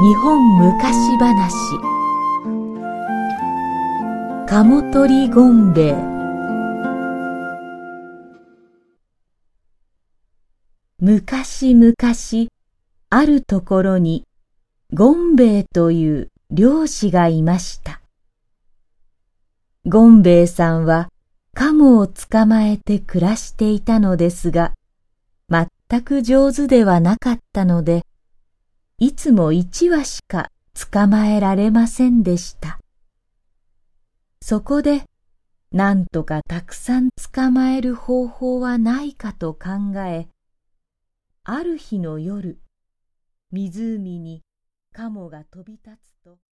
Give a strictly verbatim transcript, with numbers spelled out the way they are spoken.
日本昔話。鴨取ゴンベイ。昔々あるところにゴンベイという漁師がいました。ゴンベイさんはカモを捕まえて暮らしていたのですが、全く上手ではなかったので、いつも一羽しか捕まえられませんでした。そこで、なんとかたくさん捕まえる方法はないかと考え、ある日の夜、湖にカモが飛び立つと、